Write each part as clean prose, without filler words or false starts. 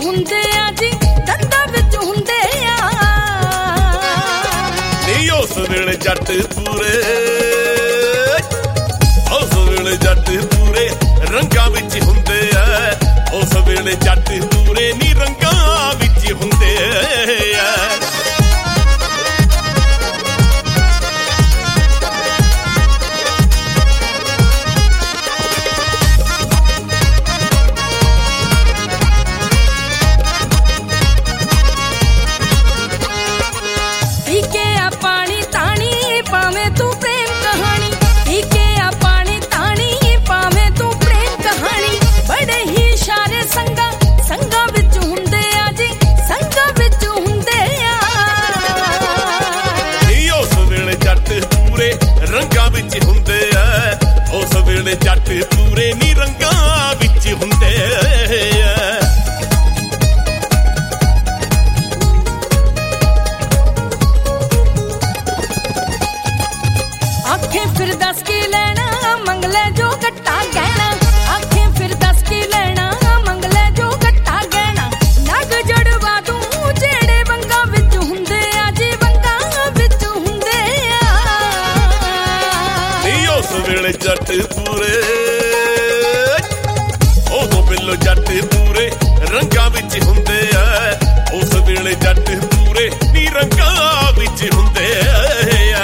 ਹੁੰਦੇ ਆ ਜੀ, ਦੰਦਾਂ ਵਿੱਚ ਹੁੰਦੇ ਆ। ਨਹੀਂ ਉਸ ਵੇਲੇ ਜੱਟ ਪੂਰੇ, ਉਸ ਵੇਲੇ ਜੱਟ ਪੂਰੇ ਰੰਗਾਂ ਵਿੱਚ ਹੁੰਦੇ ਆ। ਉਸ ਵੇਲੇ ਜੱਟ ਪੂਰੇ ਨੀ ਰੰਗਾਂ ਵਿੱਚ ਹੁੰਦੇ ਆ। ਰੰਗਾਂ ਵਿੱਚ ਹੁੰਦੇ ਆ। ਉਸ ਵੇਲੇ ਜੱਟ ਪੂਰੇ ਨੀ ਰੰਗਾਂ ਵਿੱਚ ਹੁੰਦੇ ਆ। ਆਖੇ ਫਿਰ ਦੱਸ ਕੀ ਲੈਣਾ, ਮੰਗ ਲੈ ਜੋ ਘੱਟਾ ਗਹਿਣਾ। ਆਖੇ ਫਿਰ ਦੱਸ ਕੀ ਲੈਣਾ, ਮੰਗ ਲੈ ਜੋ ਘੱਟਾ ਗਹਿਣਾ। ਨਗ ਜੜਵਾ ਦੂੰ ਜਿਹੜੇ ਵੰਗਾਂ ਵਿੱਚ ਹੁੰਦੇ ਆ ਜੀ, ਵੰਗਾਂ ਵਿੱਚ ਹੁੰਦੇ ਆ। ਨਹੀਂ ਉਸ ਵੇਲੇ ਜੱਟ ਪੂਰੇ, ਉਦੋਂ ਬਿੱਲੋ ਜੱਟ ਪੂਰੇ ਰੰਗਾਂ ਵਿੱਚ ਹੁੰਦੇ ਆ। ਉਸ ਵੇਲੇ ਜੱਟ ਪੂਰੇ ਨੀ ਰੰਗਾਂ ਵਿੱਚ ਹੁੰਦੇ ਆ।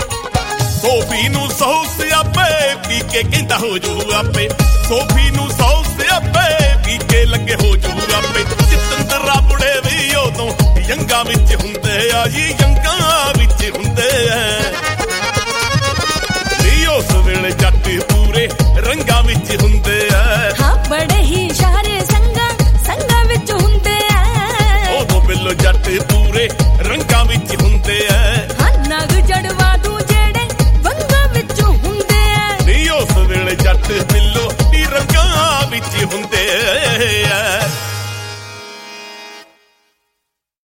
ਸੋਫੀ ਨੂੰ 100 ਸਿਆਪੇ ਪੀ ਕੇ ਕਹਿੰਦਾ ਹੋ ਜੂ ਆਪੇ। ਸੋਫੀ ਨੂੰ 100